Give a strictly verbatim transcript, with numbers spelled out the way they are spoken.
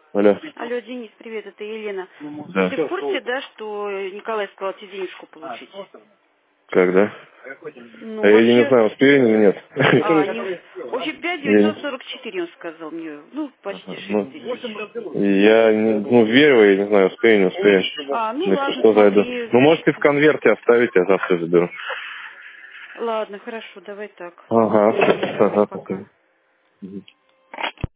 Алло. Алло, Денис, привет, это Елена. Да. Ты в курсе, да, что Николай сказал тебе денежку получить? Когда? Ну, А я не вообще... знаю, успею или нет. А, не... Вообще пять Я девятьсот не- сорок четыре он сказал мне. Ну, почти Ага, шесть ну, тысяч. я не- ну, верю, я не знаю, успею, не успею. А, ну Если ладно, что, зайду. смотри. Ну, можете в конверте оставить, я завтра заберу. Ладно, хорошо, давай так. Ага, Давай, ага, пока. пока.